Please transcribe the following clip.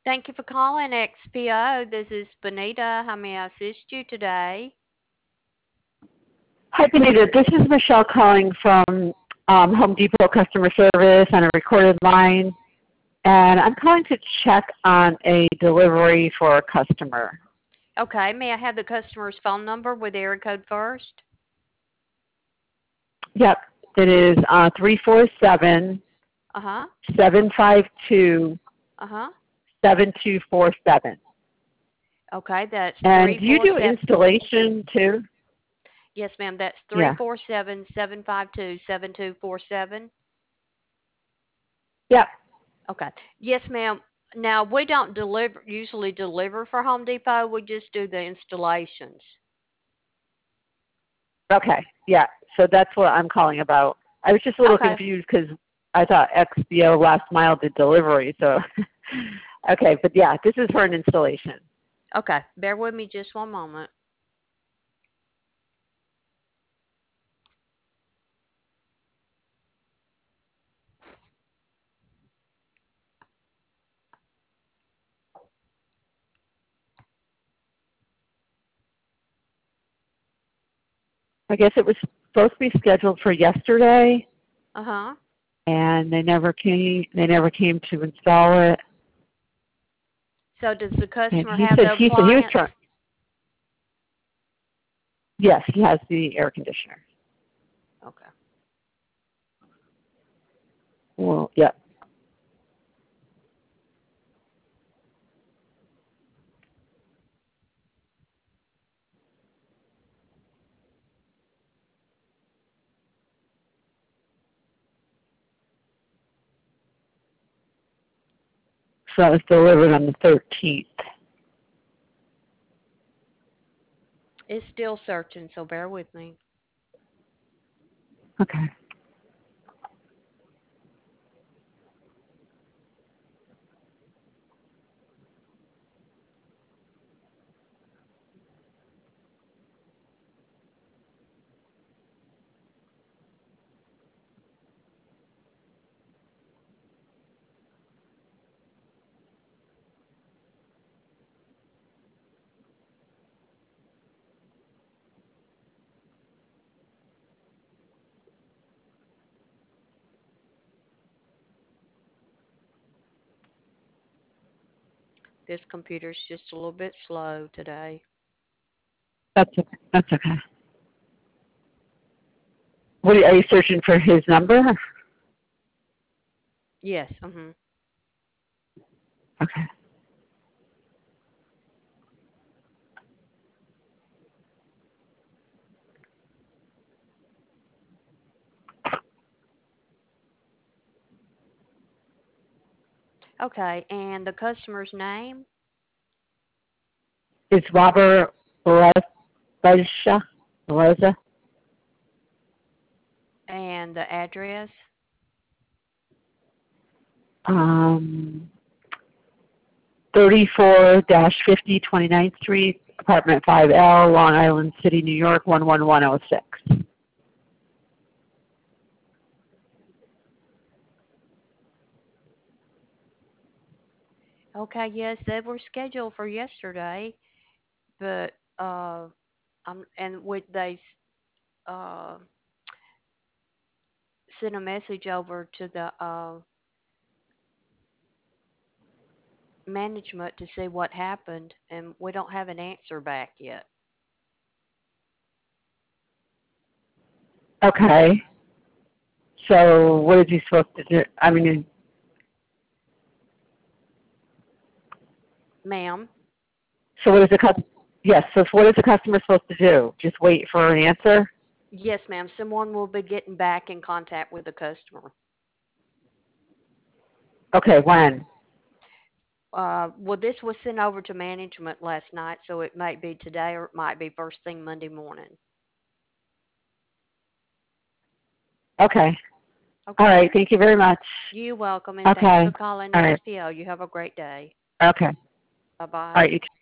Thank you for calling XPO. This is Benita. How may I assist you today? Hi, Benita. This is Michelle calling from Home Depot customer service on a recorded line, and I'm calling to check on a delivery for a customer. Okay, may I have the customer's phone number with area code first? Yep, it is 347 Uh-huh. 752 Uh-huh. 7247. Okay, that's And do you do 347. installation too? Yes, ma'am, that's Yeah. 347-752-7247. Yep. Okay. Yes, ma'am. Now, we don't usually deliver for Home Depot. We just do the installations. Okay. Yeah. So that's what I'm calling about. I was just a little Okay. confused because I thought XBO Last Mile did delivery. So, okay. But yeah, this is for an installation. Okay. Bear with me just one moment. I guess it was supposed to be scheduled for yesterday, Uh-huh. and they never came. They never came to install it. So does the And customer he have said the he was appliance? trying. Yes, he has the air conditioner. Okay. Well, yeah. So it was delivered on the 13th. It's still searching, so bear with me. Okay. This computer's just a little bit slow today. That's okay. That's okay. What are you searching for his number? Yes. Mhm. Okay. Okay, and the customer's name It's Robert Rosa. and the address. Um, 34-50 29th Street, apartment 5L, Long Island City, New York, 11106. Okay, yes, they were scheduled for yesterday, but and would they uh sent a message over to the management to see what happened, and we don't have an answer back yet. Okay. So what is he supposed to do? I mean, Ma'am? so what is the customer? Yes. So what is the customer supposed to do? Just wait for an answer? Yes, ma'am. Someone will be getting back in contact with the customer. Okay. When? Well, this was sent over to management last night, so it might be today or it might be first thing Monday morning. Okay. All Okay. right. Thank you very much. You're welcome, and thank you Okay. for calling All right. XPO. You have a great day. Okay. All Bye-bye. right. You